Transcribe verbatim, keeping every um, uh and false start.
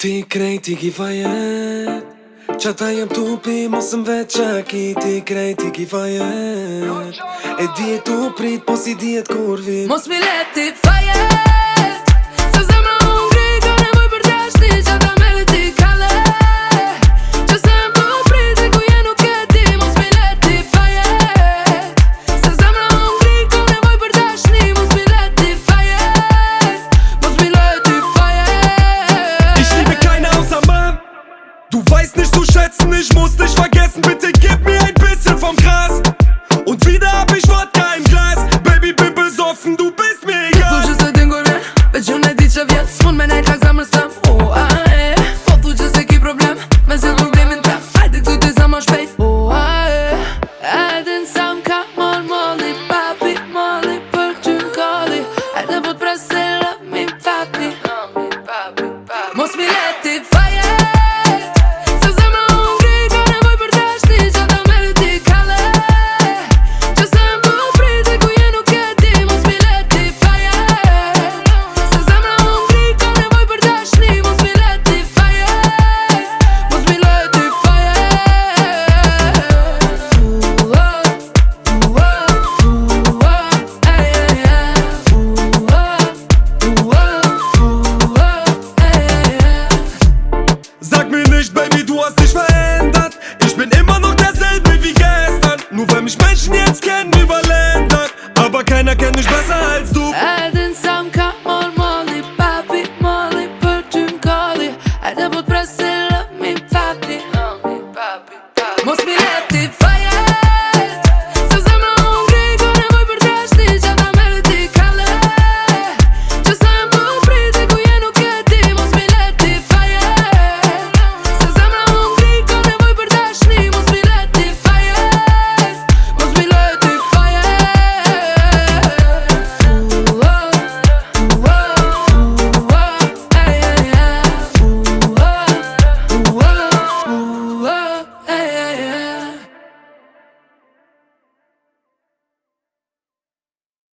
Ti krejti ki fajet Qata jem tupi mos m'vet qaki Ti krejti ki fajet E dihet tu prit po si dihet kur vit Mos mi let ti fajet Se zemra unë ngri ka nevoj për dashni Qata me le ti kale Që se më tu prit e ku je nuk e ti Mos mi let ti fajet Se zemra unë ngri ka nevoj për dashni Mos mi let ti fajet Mos mi let ti fajet Ich liebe keine außer Mann. Du weißt nicht zu schätzen, ich muss dich vergessen. Bitte gib mir ein bisschen vom Gras. Und wieder hab ich Wodka im Glas. Baby, bin besoffen, du bist mir Thu egal. që se t'ingur vjen Veç unë e di që vjen S'mon me nejt lak zamër sëm O, a, e Po thu që se ki problem Me zil problemin tem Hajde këtu ty sa ma shpejt O, a, e Edin sa m'ka mor molli Papi, molli për ty n'kolli Hajde po t'presi love me papi Mos mi let ti fajet Se zemra unë ngri ka nevoj për dashni Qata me le ti kale Që se më tu prit e ku je nuk e ti Mos mi let ti fajet Se zemra unë ngri ka nevoj për dashni Mos mi let ti fajet Mos mi let ti fajet U-oh, u-oh, u-oh, ej, ej, ej U-oh, u-oh, u-oh, ej, ej, ej Sag mir nicht, Baby, du hast